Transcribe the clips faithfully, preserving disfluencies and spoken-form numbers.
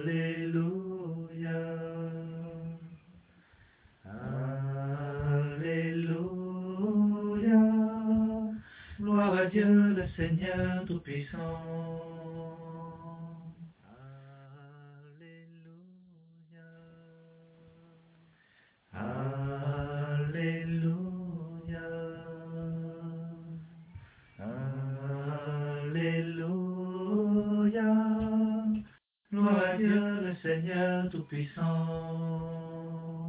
Alléluia. Alléluia. Gloire à Dieu le Seigneur Tout-Puissant. Alléluia. Alléluia. Alléluia. Gloire à Dieu le Seigneur Tout-Puissant.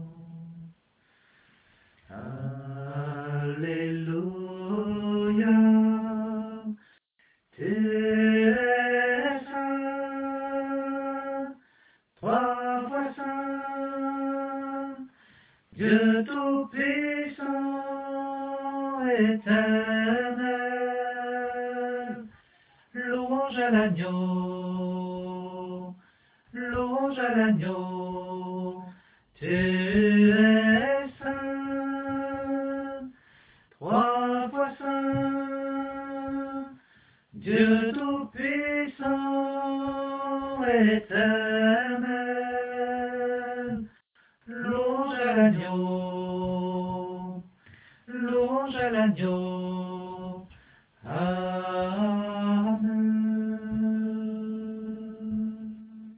Alléluia. Tu es saint, trois fois saint, Dieu Tout-Puissant, éternel. Louange à l'agneau, louange à l'agneau. Tu es saint, trois fois saint, Dieu Tout-Puissant, éternel. Louange à l'agneau, louange à l'agneau.